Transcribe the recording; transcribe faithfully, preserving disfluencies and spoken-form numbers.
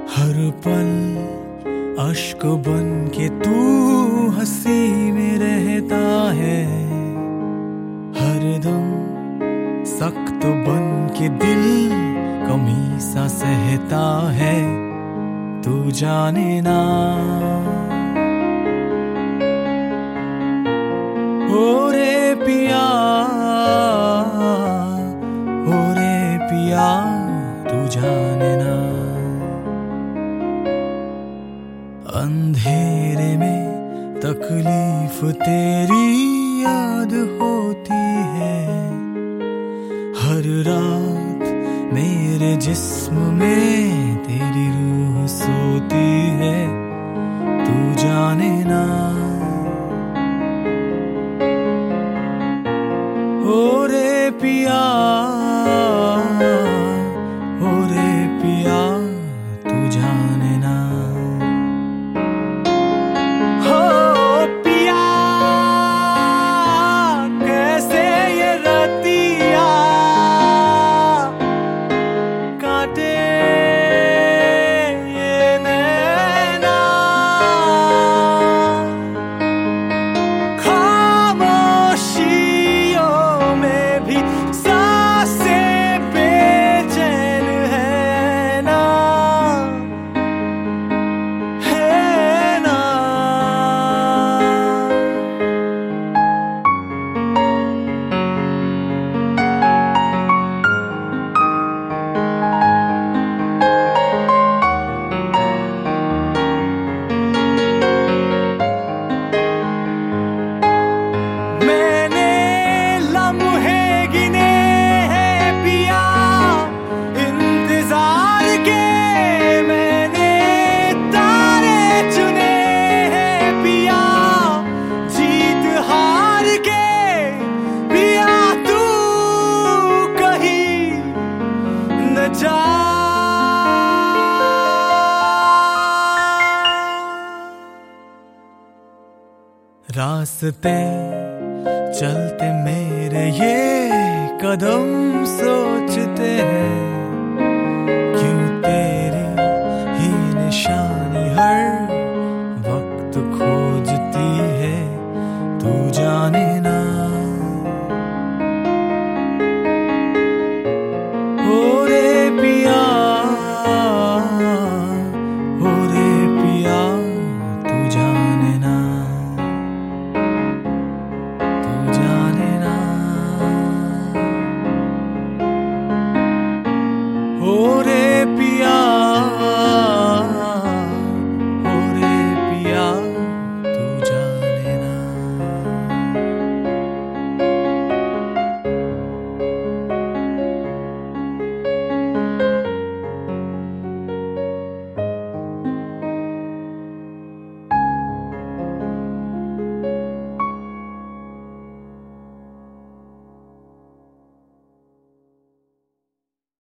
हर पल अश्क बन के तू हंसी में रहता है, हर दम सख्त बन के दिल कमी सा सहता है, तू जाने ना। ओ रे पिया, ओ रे पिया, तू जाने ना। अंधेरे में तकलीफ तेरी याद होती है, हर रात मेरे जिस्म में तेरी रूह सोती है, तू जाने ना। ओ रे पिया, ओ रे पिया, तू जाने ना। रास्ते चलते मेरे ये कदम सोचते हैं,